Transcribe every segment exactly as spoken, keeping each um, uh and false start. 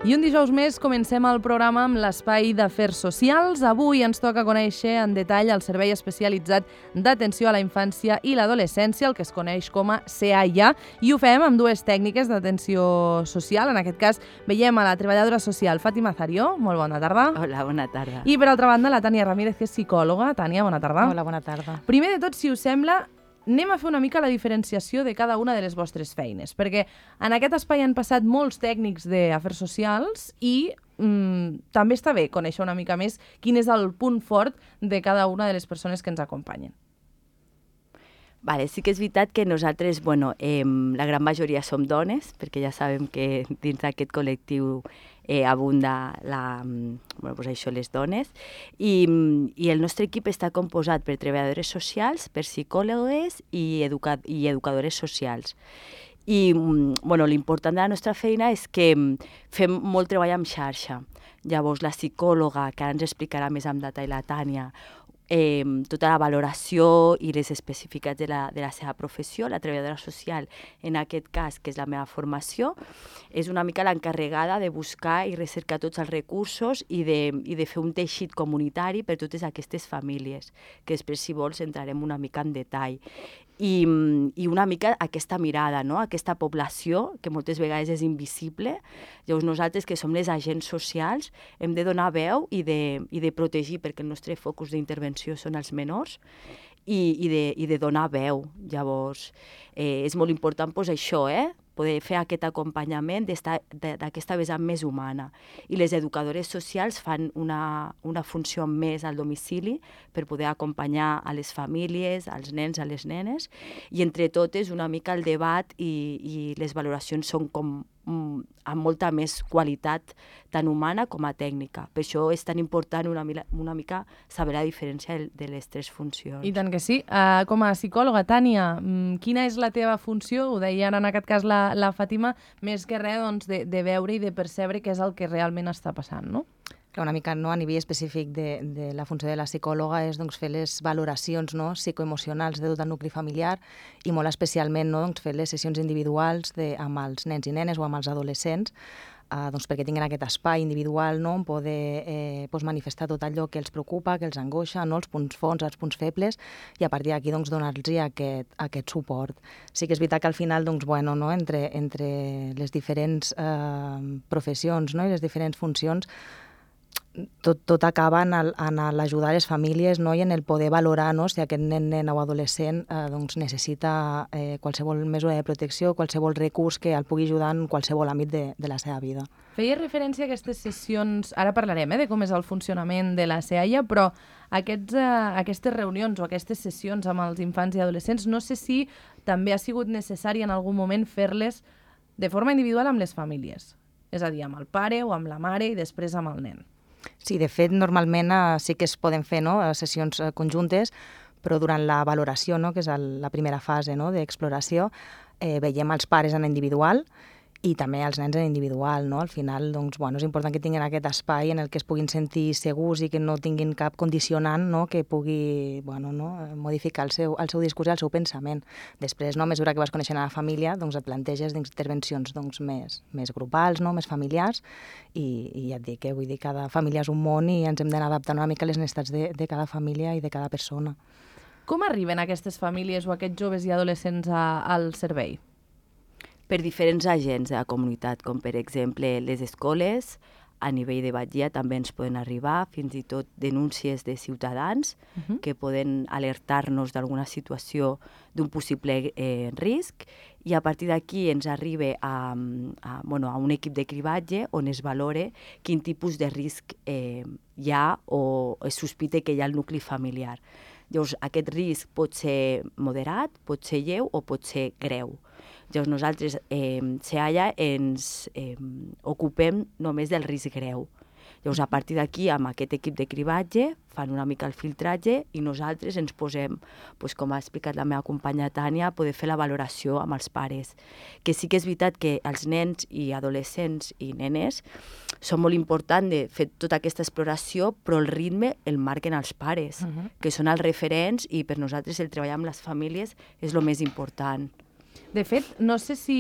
I un dijous més comencem el programa amb l'espai d'Afers Socials. Avui ens toca conèixer en detall el Servei Especialitzat d'Atenció a la Infància i l'Adolescència, el que es coneix com a C A I A, i ho fem amb dues tècniques d'atenció social. En aquest cas veiem a la treballadora social Fàtima Zarió. Molt bona tarda. Hola, bona tarda. I per altra banda la Tània Ramírez, que és psicòloga. Tània, bona tarda. Hola, bona tarda. Primer de tot, si us sembla, anem a fer una mica la diferenciació de cada una de les vostres feines, perquè en aquest espai han passat molts tècnics d'afers socials i mm, també està bé conèixer una mica més quin és el punt fort de cada una de les persones que ens acompanyen. Vale, sí que és veritat que nosaltres, bueno, eh, la gran majoria som dones, perquè ja sabem que dins d'aquest col·lectiu eh, abunda la, bueno, pues això, les dones, i, i el nostre equip està composat per treballadores socials, per psicòlogues i, educa i educadores socials. I bueno, l'important de la nostra feina és que fem molt treball amb xarxa. Llavors, la psicòloga, que ara ens explicarà més amb detall la Tània, Eh, tota la valoració i les especificitats de la, de la seva professió, la treballadora social, en aquest cas, que és la meva formació, és una mica l'encarregada de buscar i recercar tots els recursos i de, i de fer un teixit comunitari per totes aquestes famílies, que després, si vols, entrarem una mica en detall. I, i una mica aquesta mirada, no? Aquesta població, que moltes vegades és invisible. Llavors nosaltres, que som les agents socials, hem de donar veu i de, i de protegir, perquè el nostre focus d'intervenció són els menors, i, i, de, i de donar veu. Llavors, eh, és molt important pues, això, eh? Poder fer aquest acompanyament d'aquesta vessant més humana. I les educadores socials fan una, una funció més al domicili per poder acompanyar a les famílies, als nens, a les nenes, i entre totes una mica el debat i, i les valoracions són com amb molta més qualitat tant humana com a tècnica. Per això és tan important una, una mica saber la diferència de les tres funcions. I tant que sí. Uh, com a psicòloga, Tània, quina és la teva funció? Ho deia en aquest cas la, la Fàtima, més que res doncs, de, de veure i de percebre què és el que realment està passant, no? Clar, una mica no, a nivell específic de, de la funció de la psicòloga és doncs, fer les valoracions no, psicoemocionals de tot el nucli familiar i molt especialment no, doncs, fer les sessions individuals de, amb els nens i nenes o amb els adolescents, eh, doncs, perquè tinguin aquest espai individual no, on poder eh, doncs, manifestar tot allò que els preocupa, que els angoixa, no, els punts forts, els punts febles, i a partir d'aquí doncs, donar-los aquest, aquest suport. Sí que és veritat que al final doncs, bueno, no, entre, entre les diferents eh, professions no, i les diferents funcions Tot, tot acaba en, el, en l'ajudar les famílies no? I en el poder valorar no? Si aquest nen, nena o adolescent eh, doncs necessita eh, qualsevol mesura de protecció, qualsevol recurs que el pugui ajudar en qualsevol àmbit de, de la seva vida. Feia referència a aquestes sessions, ara parlarem eh, de com és el funcionament de la C A I A, però aquests, eh, aquestes reunions o aquestes sessions amb els infants i adolescents, no sé si també ha sigut necessari en algun moment fer-les de forma individual amb les famílies, és a dir, amb el pare o amb la mare i després amb el nen. Sí, de fet, normalment eh, sí que es poden fer no, sessions eh, conjuntes, però durant la valoració, no, que és el, la primera fase no, d'exploració, eh, veiem els pares en individual i també els nens en individual. No? Al final, doncs, bueno, és important que tinguin aquest espai en el que es puguin sentir segurs i que no tinguin cap condicionant no? Que pugui bueno, no? modificar el seu, el seu discurs i el seu pensament. Després, no? a mesura que vas coneixent a la família, doncs, et planteges intervencions doncs, més, més grupals, no? més familiars, i, i ja et dic, eh? vull dir, cada família és un món i ens hem d'anar adaptant una mica a les necessitats de, de cada família i de cada persona. Com arriben aquestes famílies o aquests joves i adolescents a, al servei? Per diferents agents de la comunitat, com per exemple les escoles, a nivell de batllia també ens poden arribar, fins i tot denúncies de ciutadans uh-huh. que poden alertar-nos d'alguna situació d'un possible eh, risc, i a partir d'aquí ens arriba a, a, bueno, a un equip de cribatge on es valore quin tipus de risc eh, hi ha o es sospita que hi ha al nucli familiar. Llavors, aquest risc pot ser moderat, pot ser lleu o pot ser greu. Llavors nosaltres, eh, C A I A, ens eh, ocupem només del risc greu. Llavors, a partir d'aquí, amb aquest equip de cribatge, fan una mica el filtratge i nosaltres ens posem, doncs, com ha explicat la meva companya Tània, a poder fer la valoració amb els pares. Que sí que és veritat que els nens i adolescents i nenes són molt importants de fer tota aquesta exploració, però el ritme el marquen els pares, uh-huh. que són els referents, i per nosaltres el treballar amb les famílies és el més important. De fet, no sé si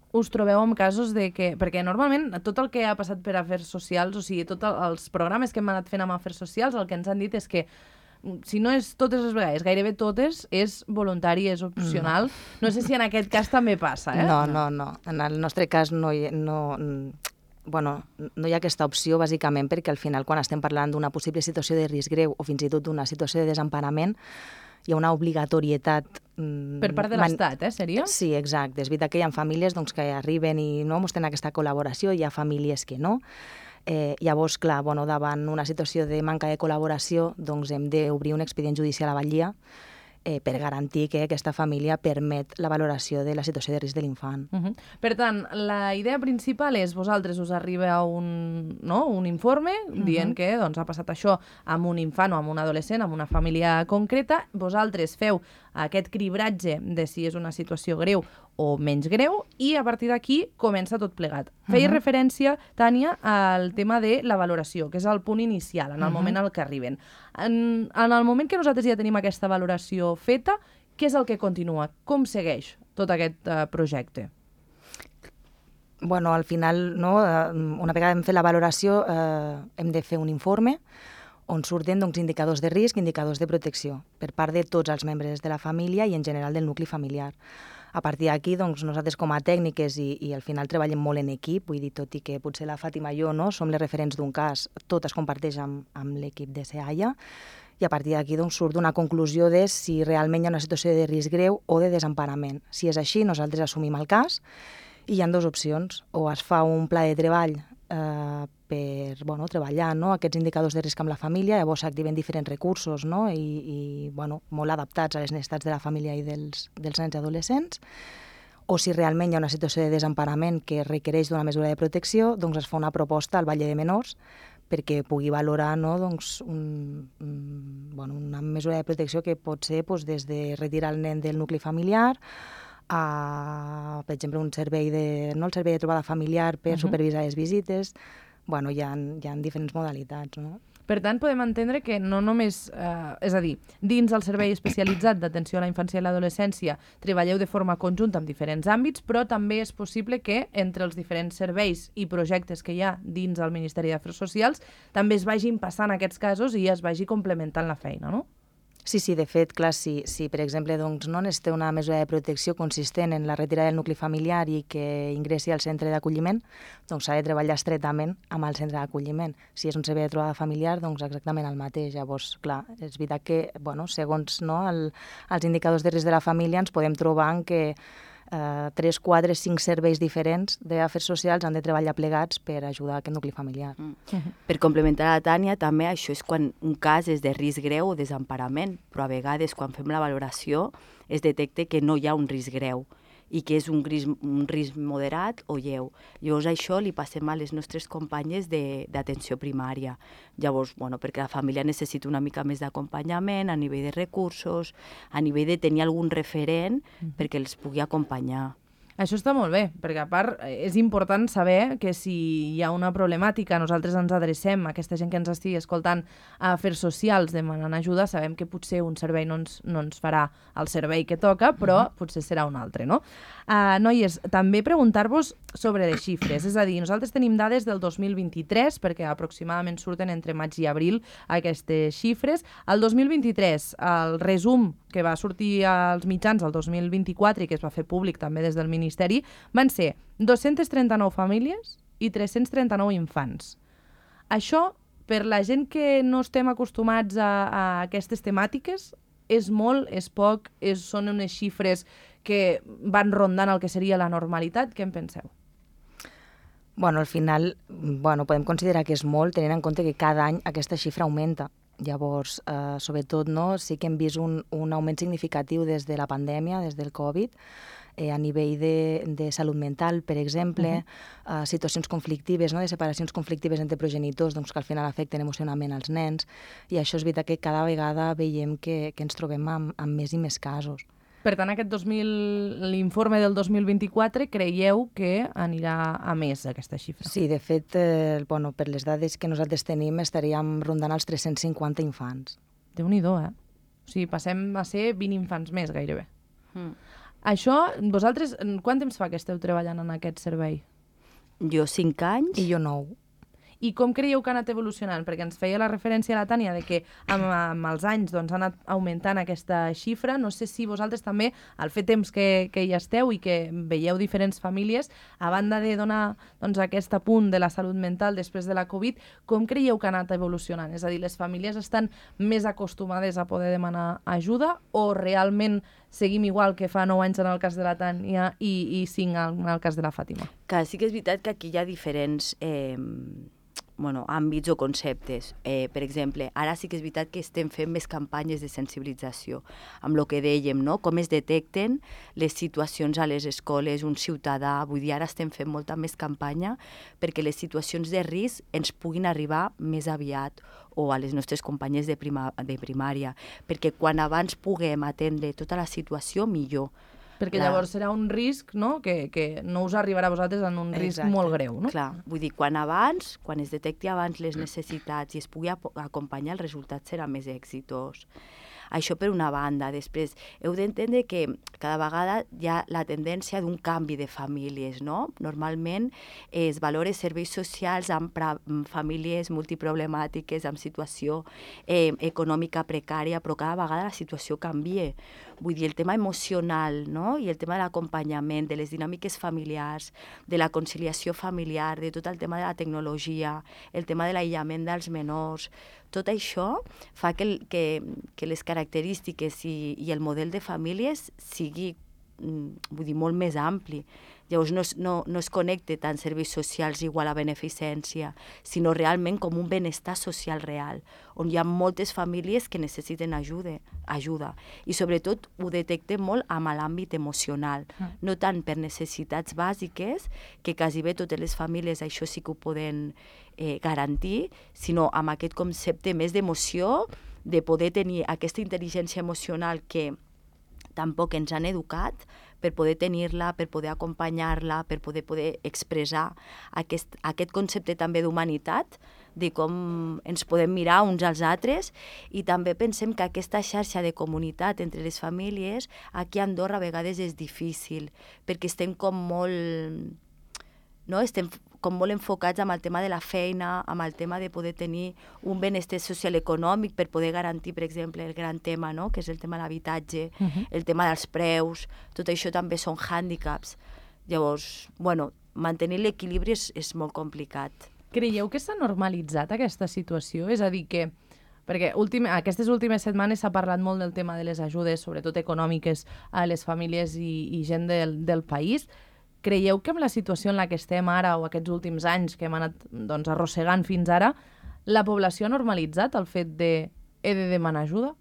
us trobeu amb casos de que... Perquè normalment tot el que ha passat per Afers Socials, o sigui, tots els programes que hem anat fent amb Afers Socials, el que ens han dit és que si no és totes les vegades, gairebé totes, és voluntari, és opcional. No, no sé si en aquest cas també passa, eh? No, no, no. En el nostre cas no hi, no, bueno, no hi ha aquesta opció, bàsicament, perquè al final, quan estem parlant d'una possible situació de risc greu o fins i tot d'una situació de desemparament, hi ha una obligatorietat... Per part de l'Estat, eh, seria? Sí, exacte. És veritat que hi ha famílies doncs, que arriben i no mostren aquesta col·laboració, hi ha famílies que no. Eh, llavors, clar, bueno, davant una situació de manca de col·laboració, doncs hem d'obrir un expedient judicial a Batllia eh, per garantir que aquesta família permet la valoració de la situació de risc de l'infant. Uh -huh. Per tant, la idea principal és vosaltres us arriba un, no? un informe dient uh -huh. que doncs, ha passat això amb un infant o amb un adolescent, amb una família concreta, vosaltres feu aquest cribratge de si és una situació greu o menys greu, i a partir d'aquí comença tot plegat. Feia uh -huh. referència, Tània, al tema de la valoració, que és el punt inicial, en el uh -huh. moment al que arriben. En, en el moment que nosaltres ja tenim aquesta valoració feta, què és el que continua? Com segueix tot aquest uh, projecte? Bueno, al final, no, una vegada hem fet la valoració, eh, hem de fer un informe on surten doncs, indicadors de risc, indicadors de protecció, per part de tots els membres de la família i en general del nucli familiar. A partir d'aquí, doncs, nosaltres com a tècniques i, i al final treballem molt en equip, vull dir, tot i que potser la Fàtima i jo no, som les referents d'un cas, tot es comparteix amb, amb l'equip de SEAIA, i a partir d'aquí doncs, surt una conclusió de si realment hi ha una situació de risc greu o de desemparament. Si és així, nosaltres assumim el cas i hi ha dues opcions. O es fa un pla de treball eh, per bueno, treballar no, aquests indicadors de risc amb la família, llavors s'activen diferents recursos no, i, i bueno, molt adaptats a les necessitats de la família i dels, dels nens i adolescents. O si realment hi ha una situació de desemparament que requereix d'una mesura de protecció, doncs es fa una proposta al Batlle de Menors perquè pugui valorar no, doncs, un, un, bueno, una mesura de protecció que pot ser doncs, des de retirar el nen del nucli familiar a, per exemple, un servei de, no, el servei de trobada familiar per uh -huh. supervisar les visites. Bueno, hi ha, hi ha diferents modalitats, no? Per tant, podem entendre que no només, eh, és a dir, dins el servei especialitzat d'atenció a la infància i l'adolescència treballeu de forma conjunta en diferents àmbits, però també és possible que entre els diferents serveis i projectes que hi ha dins el Ministeri d'Afers Socials també es vagin passant aquests casos i es vagi complementant la feina, no? Sí, sí, de fet, clar, si, si per exemple doncs, no necessita una mesura de protecció consistent en la retirada del nucli familiar i que ingressi al centre d'acolliment, doncs s'ha de treballar estretament amb el centre d'acolliment. Si és un servei de trobada familiar, doncs exactament el mateix. Llavors, clar, és veritat que, bueno, segons no, el, els indicadors de risc de la família ens podem trobar en que Uh, tres, quatre, cinc serveis diferents d'afers socials han de treballar plegats per ajudar a aquest nucli familiar. Mm. Uh-huh. Per complementar a la Tània, també això és quan un cas és de risc greu o desemparament, però a vegades quan fem la valoració es detecta que no hi ha un risc greu i que és un risc, un risc moderat o lleu. Llavors això li passem a les nostres companyes d'atenció primària. Llavors, bueno, perquè la família necessita una mica més d'acompanyament a nivell de recursos, a nivell de tenir algun referent mm. perquè els pugui acompanyar. Això està molt bé, perquè a part és important saber que si hi ha una problemàtica, nosaltres ens adrecem a aquesta gent que ens estigui escoltant a Afers Socials demanant ajuda, sabem que potser un servei no ens, no ens farà el servei que toca, però uh-huh. potser serà un altre, no? Uh, noies, també preguntar-vos sobre les xifres, és a dir, nosaltres tenim dades del dos mil vint-i-tres, perquè aproximadament surten entre maig i abril aquestes xifres. El dos mil vint-i-tres, el resum que va sortir als mitjans el dos mil vint-i-quatre i que es va fer públic també des del Ministeri, van ser dos-centes trenta-nou famílies i tres-cents trenta-nou infants. Això, per la gent que no estem acostumats a, a aquestes temàtiques, és molt, és poc, és, són unes xifres que van rondant el que seria la normalitat. Què en penseu? Bueno, al final, bueno, podem considerar que és molt, tenint en compte que cada any aquesta xifra augmenta. Llavors, eh, sobretot, no, sí que hem vist un, un augment significatiu des de la pandèmia, des del Covid, eh, a nivell de, de salut mental, per exemple, uh-huh. eh, situacions conflictives, no, de separacions conflictives entre progenitors, doncs, que al final afecten emocionalment als nens, i això és veritat que cada vegada veiem que, que ens trobem amb, amb més i més casos. Per tant, aquest dos mil, l'informe del dos mil vint-i-quatre creieu que anirà a més aquesta xifra? Sí, de fet, eh, bueno, per les dades que nosaltres tenim estaríem rondant els tres-cents cinquanta infants. Déu-n'hi-do, eh? O sigui, passem a ser vint infants més, gairebé. Mm. Això, vosaltres, quant temps fa que esteu treballant en aquest servei? Jo cinc anys. I jo nou. I com creieu que ha anat evolucionant? Perquè ens feia la referència a la Tània de que amb, amb els anys doncs, ha anat augmentant aquesta xifra. No sé si vosaltres també, al fer temps que, que hi esteu i que veieu diferents famílies, a banda de donar doncs, aquest apunt de la salut mental després de la Covid, com creieu que ha anat evolucionant? És a dir, les famílies estan més acostumades a poder demanar ajuda o realment seguim igual que fa nou anys en el cas de la Tània i, i cinc en el cas de la Fàtima? Que sí que és veritat que aquí hi ha diferents eh, bueno, àmbits o conceptes. Eh, per exemple, ara sí que és veritat que estem fent més campanyes de sensibilització amb el que dèiem, no? Com es detecten les situacions a les escoles, un ciutadà, vull dir, ara estem fent molta més campanya perquè les situacions de risc ens puguin arribar més aviat o a les nostres companyes de, prima, de primària, perquè quan abans puguem atendre tota la situació, millor. Perquè la... llavors serà un risc, no?, que, que no us arribarà a vosaltres en un risc Exacte. molt greu, no? Clar, vull dir, quan abans, quan es detecti abans les necessitats i es pugui acompanyar, el resultat serà més exitós. Això per una banda. Després, heu d'entendre que cada vegada hi ha la tendència d'un canvi de famílies, no? Normalment es valora serveis socials amb, amb famílies multiproblemàtiques, amb situació eh, econòmica precària, però cada vegada la situació canvia. Vull dir, el tema emocional, no? I el tema de l'acompanyament, de les dinàmiques familiars, de la conciliació familiar, de tot el tema de la tecnologia, el tema de l'aïllament dels menors, tot això fa que, que, que les característiques i, i el model de famílies sigui, vull dir, molt més ampli. Llavors no es, no, no es connecta tant serveis socials igual a beneficència, sinó realment com un benestar social real, on hi ha moltes famílies que necessiten ajuda, ajuda. I sobretot ho detectem molt amb l'àmbit emocional, no tant per necessitats bàsiques, que quasi bé totes les famílies això sí que ho poden eh, garantir, sinó amb aquest concepte més d'emoció, de poder tenir aquesta intel·ligència emocional que tampoc ens han educat, per poder tenir-la, per poder acompanyar-la, per poder, poder expressar aquest, aquest concepte també d'humanitat, de com ens podem mirar uns als altres, i també pensem que aquesta xarxa de comunitat entre les famílies aquí a Andorra a vegades és difícil, perquè estem com molt... no? Estem com molt enfocats amb el tema de la feina, amb el tema de poder tenir un benestar social econòmic per poder garantir, per exemple, el gran tema, no? Que és el tema de l'habitatge, uh-huh. el tema dels preus, tot això també són hàndicaps. Llavors, bueno, mantenir l'equilibri és, és molt complicat. Creieu que s'ha normalitzat aquesta situació? És a dir, que perquè últim, aquestes últimes setmanes s'ha parlat molt del tema de les ajudes, sobretot econòmiques, a les famílies i, i gent del, del país. Creieu que amb la situació en la que estem ara o aquests últims anys que hem anat doncs, arrossegant fins ara, la població ha normalitzat el fet de he de demanar ajuda?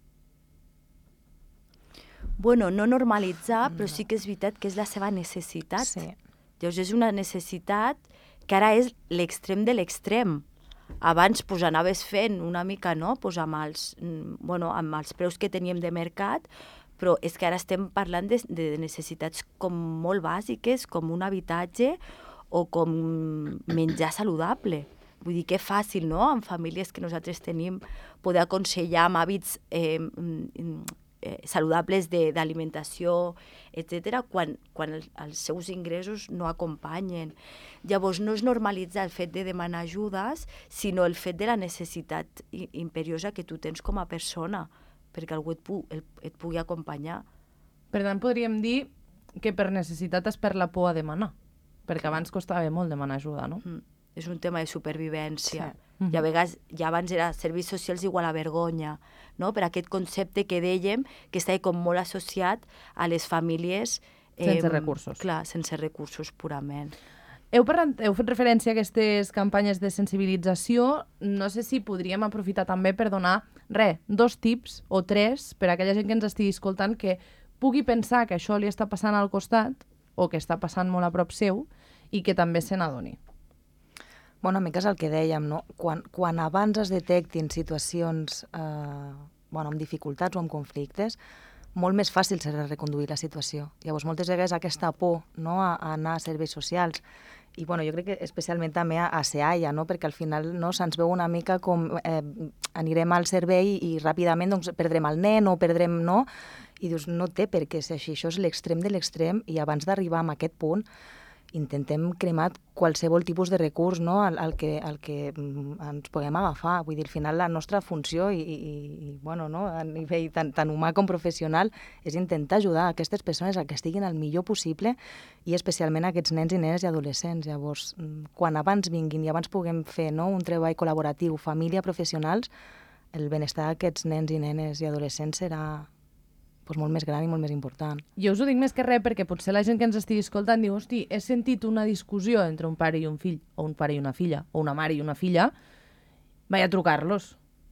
Bueno, no normalitzar, però sí que és veritat que és la seva necessitat. Sí. Llavors és una necessitat que ara és l'extrem de l'extrem. Abans pues, anaves fent una mica, no?, pues, amb, els, bueno, amb els preus que teníem de mercat, però és que ara estem parlant de, de necessitats com molt bàsiques, com un habitatge o com menjar saludable. Vull dir que és fàcil, no?, en famílies que nosaltres tenim, poder aconsellar amb hàbits eh, eh, saludables d'alimentació, etcètera, quan, quan el, els seus ingressos no acompanyen. Llavors no és normalitzar el fet de demanar ajudes, sinó el fet de la necessitat imperiosa que tu tens com a persona, perquè algú et, pu el, et pugui acompanyar. Per tant, podríem dir que per necessitat es perd la por a demanar, perquè abans costava molt demanar ajuda, no? Mm. És un tema de supervivència. Sí. Mm-hmm. I a vegades, ja abans era serveis socials igual a vergonya, no? Per aquest concepte que dèiem, que estava com molt associat a les famílies... Eh, sense recursos. Clar, sense recursos purament. Heu, parlat, heu fet referència a aquestes campanyes de sensibilització. No sé si podríem aprofitar també per donar, res, dos tips o tres per a aquella gent que ens estigui escoltant que pugui pensar que això li està passant al costat o que està passant molt a prop seu i que també se n'adoni. Bueno, una mica és el que dèiem, no? Quan, quan abans es detectin situacions eh, bueno, amb dificultats o amb conflictes, molt més fàcil serà reconduir la situació. Llavors, moltes vegades aquesta por, no?, a, a anar a serveis socials, i bueno, jo crec que especialment també a, a SEAIA, no?, perquè al final no, se'ns veu una mica com eh, anirem al servei i ràpidament doncs, perdrem el nen o perdrem... no? i dius, no té per què ser així, això és l'extrem de l'extrem, i abans d'arribar a aquest punt intentem cremar qualsevol tipus de recurs, no?, al, al, que, al que ens puguem agafar. Vull dir, al final la nostra funció, i, i, i bueno, no?, a nivell tant, tant humà com professional, és intentar ajudar aquestes persones a que estiguin el millor possible, i especialment aquests nens i nenes i adolescents. Llavors, quan abans vinguin i abans puguem fer, no?, un treball col·laboratiu, família, professionals, el benestar d'aquests nens i nenes i adolescents serà doncs molt més gran i molt més important. Jo us ho dic més que res perquè potser la gent que ens estigui escoltant diu, hosti, he sentit una discussió entre un pare i un fill, o un pare i una filla, o una mare i una filla, vaig a trucar-los.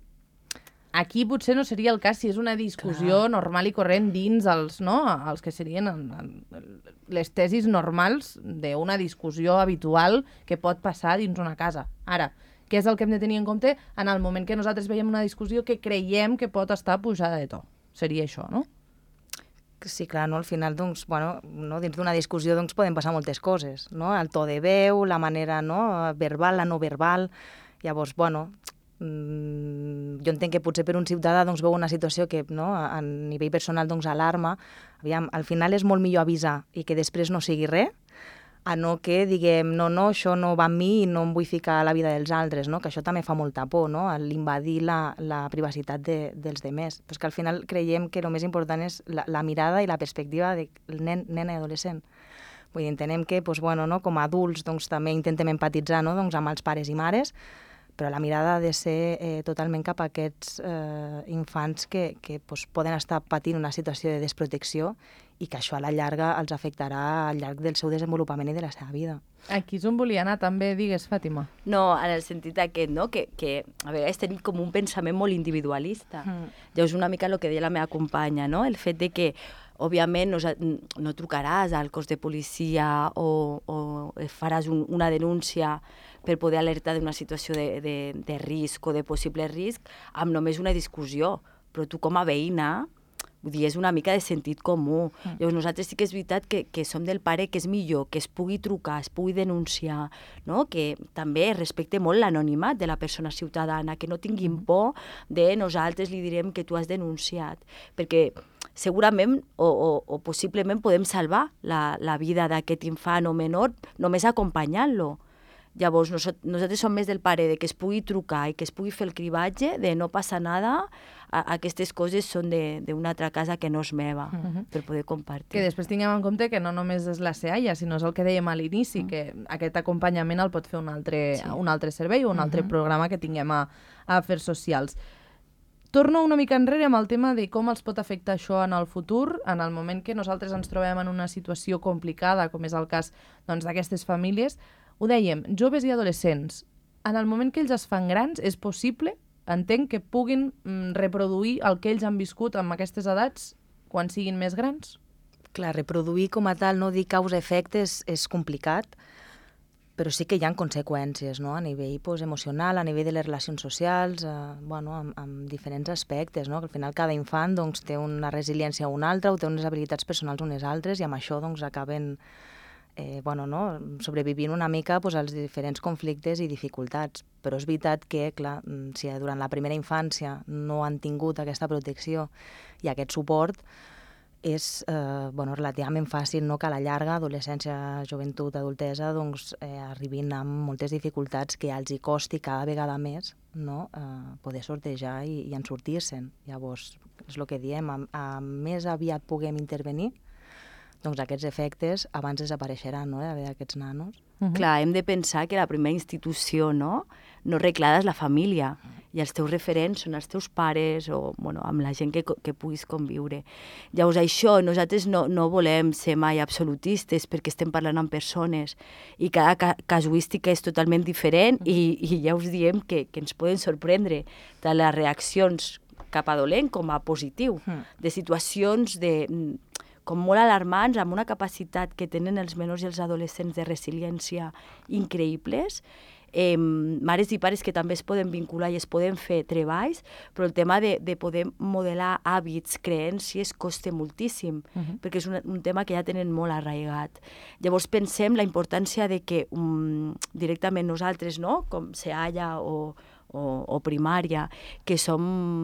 Aquí potser no seria el cas si és una discussió Clar. normal i corrent dins els, no, els que serien les tesis normals d'una discussió habitual que pot passar dins una casa. Ara, què és el que hem de tenir en compte en el moment que nosaltres veiem una discussió que creiem que pot estar pujada de to? Seria això, no? Sí, clar, no? Al final, doncs, bueno, no? Dins d'una discussió doncs, poden passar moltes coses, no? El to de veu, la manera, no?, verbal, la no verbal. Llavors, bueno, mmm, jo entenc que potser per un ciutadà doncs, veu una situació que, no?, a, a nivell personal doncs, alarma. Aviam, al final és molt millor avisar i que després no sigui res, a no que diguem, no, no, això no va amb mi i no em vull ficar a la vida dels altres, no? Que això també fa molta por, no?, l'invadir la, la privacitat de, dels demés. Però és que al final creiem que el més important és la, la mirada i la perspectiva del nen, nena i adolescent. Vull dir, entenem que, doncs, bueno, no?, com a adults doncs, també intentem empatitzar, no?, doncs, amb els pares i mares, però la mirada ha de ser eh, totalment cap a aquests eh, infants que, que doncs, poden estar patint una situació de desprotecció i que això a la llarga els afectarà al llarg del seu desenvolupament i de la seva vida. Aquí és on volia anar també, digues, Fàtima. No, en el sentit aquest, no?, que, que a vegades tenim com un pensament molt individualista. Mm. Llavors, una mica el que deia la meva companya, no?, el fet de que òbviament no, no trucaràs al cos de policia o, o faràs un, una denúncia per poder alertar d'una situació de, de, de risc o de possible risc amb només una discussió. Però tu com a veïna, vull dir, és una mica de sentit comú. Mm. Llavors nosaltres sí que és veritat que, que som del pare que és millor, que es pugui trucar, es pugui denunciar, no?, que també respecte molt l'anonimat de la persona ciutadana, que no tinguin por de nosaltres li direm que tu has denunciat, perquè segurament o, o, o possiblement podem salvar la, la vida d'aquest infant o menor només acompanyant-lo. Llavors, nosaltres som més del pare de que es pugui trucar i que es pugui fer el cribatge, de no passa nada, a, aquestes coses són d'una altra casa que no és meva, uh -huh. per poder compartir. Que després tinguem en compte que no només és la SEAIA, sinó és el que dèiem a l'inici, uh -huh. que aquest acompanyament el pot fer un altre, sí. un altre servei o un altre uh -huh. programa que tinguem a, a Afers Socials. Torno una mica enrere amb el tema de com els pot afectar això en el futur, en el moment que nosaltres ens trobem en una situació complicada, com és el cas doncs, d'aquestes famílies. Ho dèiem, joves i adolescents, en el moment que ells es fan grans, és possible, entenc, que puguin mm, reproduir el que ells han viscut amb aquestes edats quan siguin més grans? Clar, reproduir com a tal, no dir causa-efectes, és complicat, però sí que hi ha conseqüències, no?, a nivell pues, emocional, a nivell de les relacions socials, eh, bueno, amb, amb diferents aspectes, no?, que al final cada infant doncs, té una resiliència o una altra, o té unes habilitats personals unes altres, i amb això doncs, acaben eh, bueno, no?, sobrevivint una mica pues, als diferents conflictes i dificultats. Però és veritat que, clar, si durant la primera infància no han tingut aquesta protecció i aquest suport, és eh, bueno, relativament fàcil, no?, que a la llarga, adolescència, joventut, adultesa, doncs, eh, arribin amb moltes dificultats que els hi costi cada vegada més, no?, eh, poder sortejar i, i en sortir-se'n. Llavors, és el que diem, a, a més aviat puguem intervenir, doncs aquests efectes abans desapareixeran, no?, d'aquests nanos. Uh -huh. Clar, hem de pensar que la primera institució, no?, no arreglada és la família, i els teus referents són els teus pares o, bueno, amb la gent que, que puguis conviure. Llavors, això, nosaltres no, no volem ser mai absolutistes perquè estem parlant amb persones i cada ca casuística és totalment diferent i, i ja us diem que, que ens poden sorprendre tant les reaccions cap a dolent com a positiu, de situacions de... com molt alarmants, amb una capacitat que tenen els menors i els adolescents de resiliència increïbles, eh, mares i pares que també es poden vincular i es poden fer treballs, però el tema de, de poder modelar hàbits, creences, costa moltíssim, uh -huh. perquè és un, un tema que ja tenen molt arraigat. Llavors pensem la importància de que um, directament nosaltres, no?, com SEAIA o, o, o primària, que som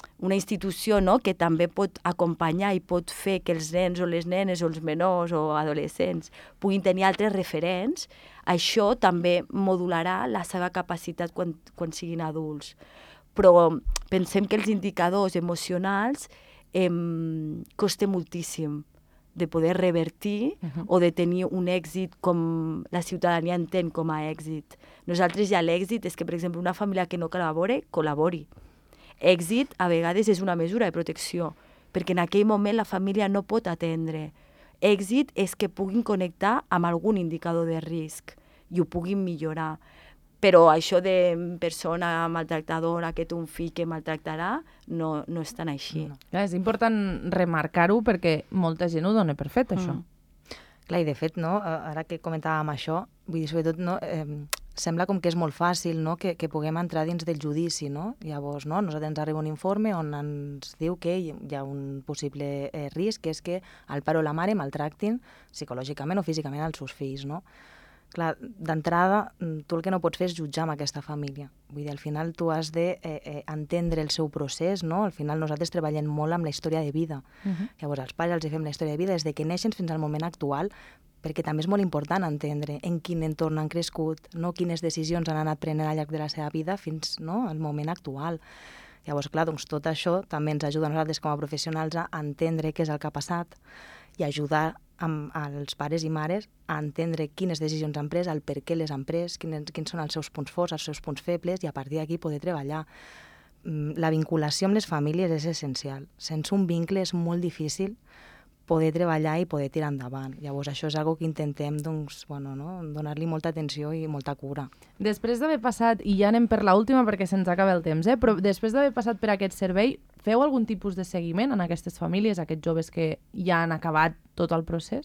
una institució, no?, que també pot acompanyar i pot fer que els nens o les nenes o els menors o adolescents puguin tenir altres referents, això també modularà la seva capacitat quan, quan siguin adults. Però pensem que els indicadors emocionals eh, costa moltíssim de poder revertir uh-huh. o de tenir un èxit com la ciutadania entén com a èxit. Nosaltres ja l'èxit és que, per exemple, una família que no col·labori, col·labori. Èxit, a vegades, és una mesura de protecció, perquè en aquell moment la família no pot atendre. Èxit és que puguin connectar amb algun indicador de risc i ho puguin millorar. Però això de persona maltractadora, que té un fill que maltractarà, no, no és tan així. No. Clar, és important remarcar-ho perquè molta gent ho dona per fet, això. Mm. Clar, i de fet, no, ara que comentàvem això, vull dir, sobretot, no, eh, sembla com que és molt fàcil, no?, que, que puguem entrar dins del judici, no? Llavors, no?, nosaltres ens arriba un informe on ens diu que hi ha un possible eh, risc, que és que el pare o la mare maltractin psicològicament o físicament els seus fills, no? Clar, d'entrada, tu el que no pots fer és jutjar amb aquesta família. Vull dir, al final tu has de eh, eh, entendre el seu procés, no? Al final nosaltres treballem molt amb la història de vida. Uh-huh. Llavors, als pares els fem la història de vida des de que neixen fins al moment actual, perquè també és molt important entendre en quin entorn han crescut, no? Quines decisions han anat prenent al llarg de la seva vida fins, no?, al moment actual. Llavors, clar, doncs tot això també ens ajuda a nosaltres com a professionals a entendre què és el que ha passat i ajudar amb els pares i mares a entendre quines decisions han pres, el per què les han pres, quins, quins són els seus punts forts, els seus punts febles, i a partir d'aquí poder treballar. La vinculació amb les famílies és essencial. Sense un vincle és molt difícil poder treballar i poder tirar endavant. Llavors això és una que intentem doncs, bueno, no? donar-li molta atenció i molta cura. Després d'haver passat, i ja anem per l'última perquè se'ns acaba el temps, eh? però després d'haver passat per aquest servei, feu algun tipus de seguiment en aquestes famílies, aquests joves que ja han acabat tot el procés?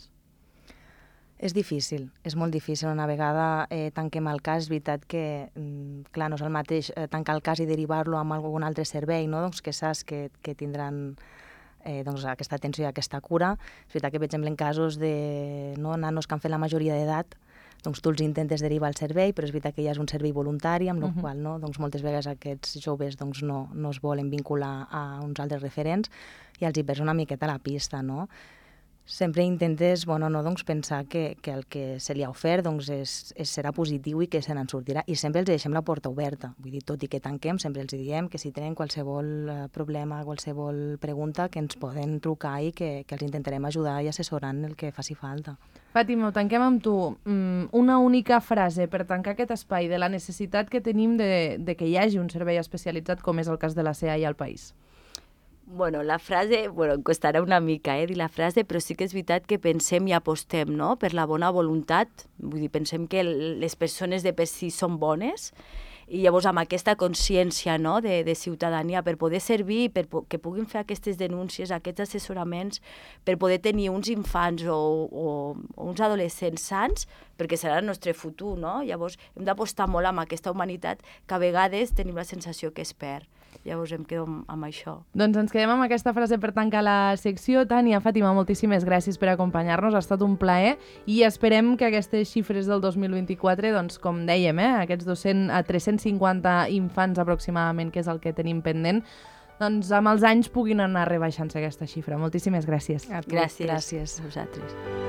És difícil, és molt difícil. Una vegada eh, tanquem el cas, és veritat que, clar, no és el mateix eh, tancar el cas i derivar-lo amb algun altre servei, no? doncs que saps que, que tindran eh, doncs, aquesta atenció i aquesta cura. És veritat que, per exemple, en casos de no, nanos que han fet la majoria d'edat, doncs tu els intentes derivar al servei, però és veritat que ja és un servei voluntari, amb la uh-huh. qual no, doncs moltes vegades aquests joves doncs, no, no es volen vincular a uns altres referents i els hi perds una miqueta la pista, no? Sempre intentes bueno, no, doncs, pensar que, que el que se li ha ofert doncs, és, és, serà positiu i que se n'en sortirà. I sempre els deixem la porta oberta. Vull dir, tot i que tanquem, sempre els diem que si tenen qualsevol eh, problema, qualsevol pregunta, que ens poden trucar i que, que els intentarem ajudar i assessorar en el que faci falta. Fàtima, ho tanquem amb tu. Una única frase per tancar aquest espai de la necessitat que tenim de, de que hi hagi un servei especialitzat com és el cas de la C A I al país. Bueno, la frase, bueno, em costarà una mica, eh, dir la frase, però sí que és veritat que pensem i apostem, no?, per la bona voluntat. Vull dir, pensem que les persones de per si són bones i llavors amb aquesta consciència, no?, de, de ciutadania per poder servir, per po que puguin fer aquestes denúncies, aquests assessoraments, per poder tenir uns infants o, o, o uns adolescents sants, perquè serà el nostre futur, no? Llavors hem d'apostar molt amb aquesta humanitat que a vegades tenim la sensació que es perd. Llavors em quedo amb això. Doncs ens quedem amb aquesta frase per tancar la secció. Tània, Fàtima, moltíssimes gràcies per acompanyar-nos, ha estat un plaer i esperem que aquestes xifres del dos mil vint-i-quatre, doncs, com dèiem, eh, aquests dos-cents a tres-cents cinquanta infants aproximadament, que és el que tenim pendent, doncs amb els anys puguin anar rebaixant-se aquesta xifra. Moltíssimes gràcies. Gràcies. Gràcies a vosaltres.